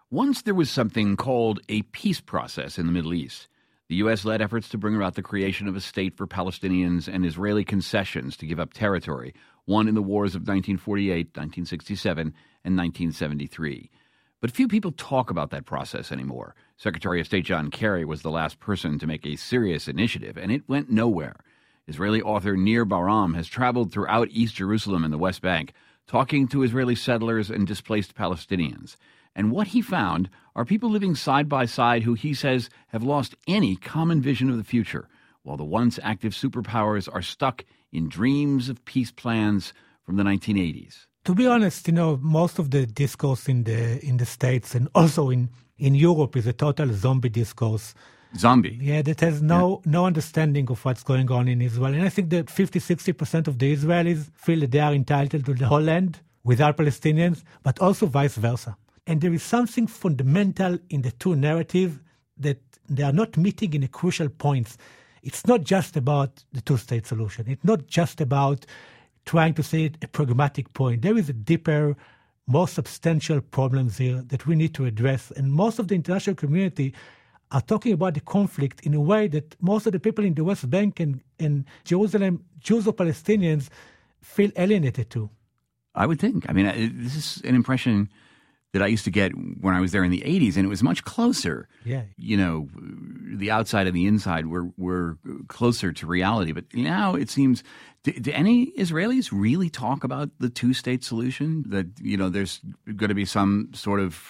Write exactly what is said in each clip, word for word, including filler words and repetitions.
Once there was something called a peace process in the Middle East. The U S led efforts to bring about the creation of a state for Palestinians and Israeli concessions to give up territory, won in the wars of nineteen forty-eight, nineteen sixty-seven, and nineteen seventy-three. But few people talk about that process anymore. Secretary of State John Kerry was the last person to make a serious initiative, and it went nowhere. Israeli author Nir Baram has traveled throughout East Jerusalem and the West Bank, talking to Israeli settlers and displaced Palestinians. And what he found are people living side by side who, he says, have lost any common vision of the future, while the once active superpowers are stuck in dreams of peace plans from the nineteen eighties. To be honest, you know, most of the discourse in the in the States and also in, in Europe is a total zombie discourse. Zombie? Yeah, that has no, yeah. no understanding of what's going on in Israel. And I think that fifty, sixty percent of the Israelis feel that they are entitled to the whole land without Palestinians, but also vice versa. And there is something fundamental in the two narratives that they are not meeting in a crucial points. It's not just about the two-state solution. It's not just about trying to say a pragmatic point. There is a deeper, more substantial problems here that we need to address. And most of the international community are talking about the conflict in a way that most of the people in the West Bank and, and Jerusalem, Jews or Palestinians, feel alienated to. I would think. I mean, this is an impression that I used to get when I was there in the eighties, and it was much closer. Yeah. You know, the outside and the inside were, were closer to reality. But now it seems, do, do any Israelis really talk about the two-state solution? That, you know, there's going to be some sort of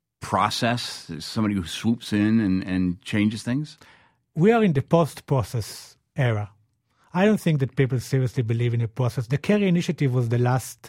process, somebody who swoops in and, and changes things? We are in the post-process era. I don't think that people seriously believe in a process. The Kerry Initiative was the last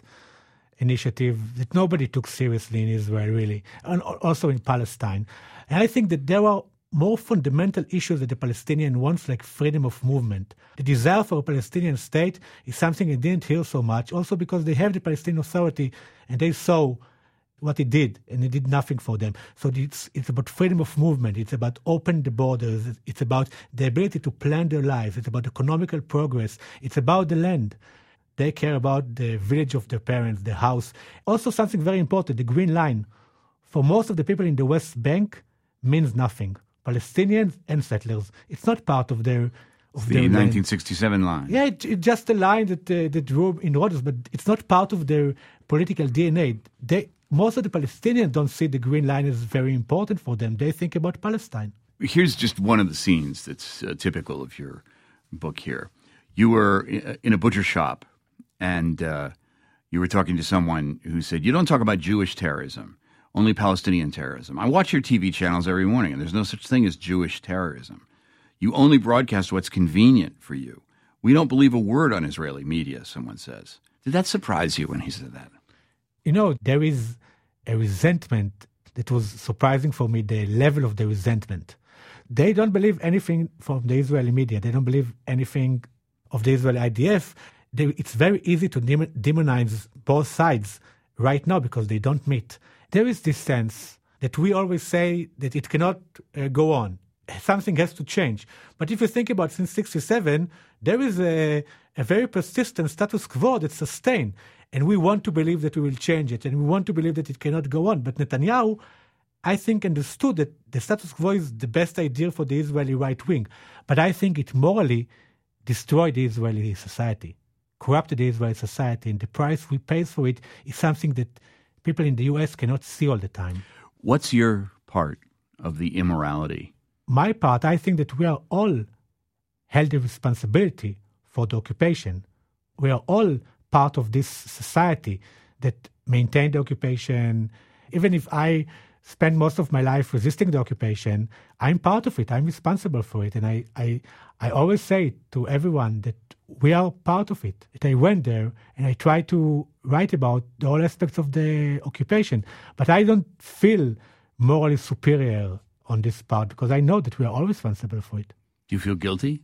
initiative that nobody took seriously in Israel, really, and also in Palestine. And I think that there are more fundamental issues that the Palestinian wants, like freedom of movement. The desire for a Palestinian state is something I didn't hear so much, also because they have the Palestinian Authority and they saw what it did, and it did nothing for them. So it's it's about freedom of movement. It's about open the borders. It's about the ability to plan their lives. It's about economical progress. It's about the land. They care about the village of their parents, the house. Also something very important, the Green Line. For most of the people in the West Bank, means nothing. Palestinians and settlers. It's not part of their of the their nineteen sixty-seven line. Yeah, it, it's just a line that uh, that drew in Rhodes, but it's not part of their political D N A. They, most of the Palestinians don't see the Green Line as very important for them. They think about Palestine. Here's just one of the scenes that's uh, typical of your book here. You were in a butcher shop, and uh, you were talking to someone who said, you don't talk about Jewish terrorism, only Palestinian terrorism. I watch your T V channels every morning, and there's no such thing as Jewish terrorism. You only broadcast what's convenient for you. We don't believe a word on Israeli media, someone says. Did that surprise you when he said that? You know, there is a resentment that was surprising for me, the level of the resentment. They don't believe anything from the Israeli media. They don't believe anything of the Israeli I D F. They, it's very easy to demonize both sides right now because they don't meet. There is this sense that we always say that it cannot uh, go on. Something has to change. But if you think about since sixty-seven, there is a, a very persistent status quo that's sustained. And we want to believe that we will change it. And we want to believe that it cannot go on. But Netanyahu, I think, understood that the status quo is the best idea for the Israeli right wing. But I think it morally destroyed the Israeli society, corrupted the Israeli society. And the price we pay for it is something that people in the U S cannot see all the time. What's your part of the immorality? My part, I think that we are all held the responsibility for the occupation. We are all part of this society that maintained the occupation. Even if I spend most of my life resisting the occupation, I'm part of it. I'm responsible for it. And I, I, I always say to everyone that we are part of it. That I went there and I try to write about all aspects of the occupation. But I don't feel morally superior on this part because I know that we are all responsible for it. Do you feel guilty?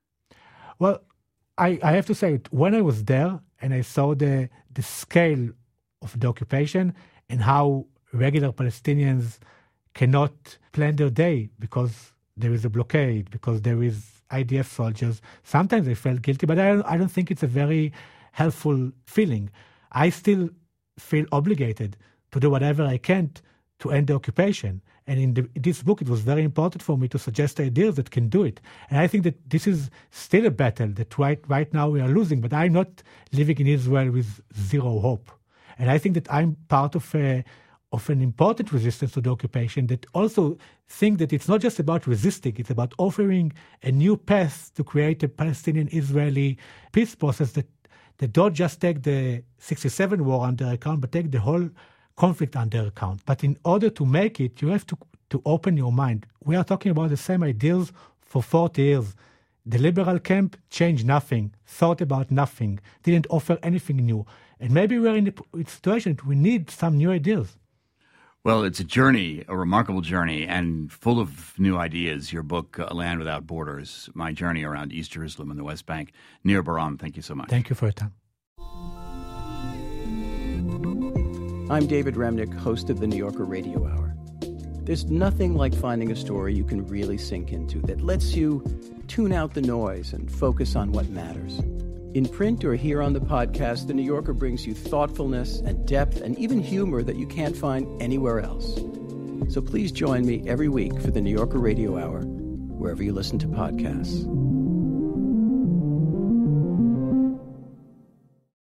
Well, I, I have to say, it, when I was there and I saw the the scale of the occupation and how regular Palestinians cannot plan their day because there is a blockade, because there is I D F soldiers, sometimes I felt guilty, but I don't, I don't think it's a very helpful feeling. I still feel obligated to do whatever I can to end the occupation. And in, the, in this book, it was very important for me to suggest ideas that can do it. And I think that this is still a battle that right, right now we are losing, but I'm not living in Israel with zero hope. And I think that I'm part of a, of an important resistance to the occupation that also think that it's not just about resisting, it's about offering a new path to create a Palestinian-Israeli peace process that, that don't just take the sixty-seven war under account, but take the whole conflict under account. But in order to make it, you have to, to open your mind. We are talking about the same ideals for forty years. The liberal camp changed nothing, thought about nothing, didn't offer anything new. And maybe we're in a situation that we need some new ideas. Well, it's a journey, a remarkable journey, and full of new ideas. Your book, A Land Without Borders, My Journey Around East Jerusalem and the West Bank. Nir Baram, thank you so much. Thank you for your time. I'm David Remnick, host of the New Yorker Radio Hour. There's nothing like finding a story you can really sink into that lets you tune out the noise and focus on what matters. In print or here on the podcast, The New Yorker brings you thoughtfulness and depth and even humor that you can't find anywhere else. So please join me every week for The New Yorker Radio Hour, wherever you listen to podcasts.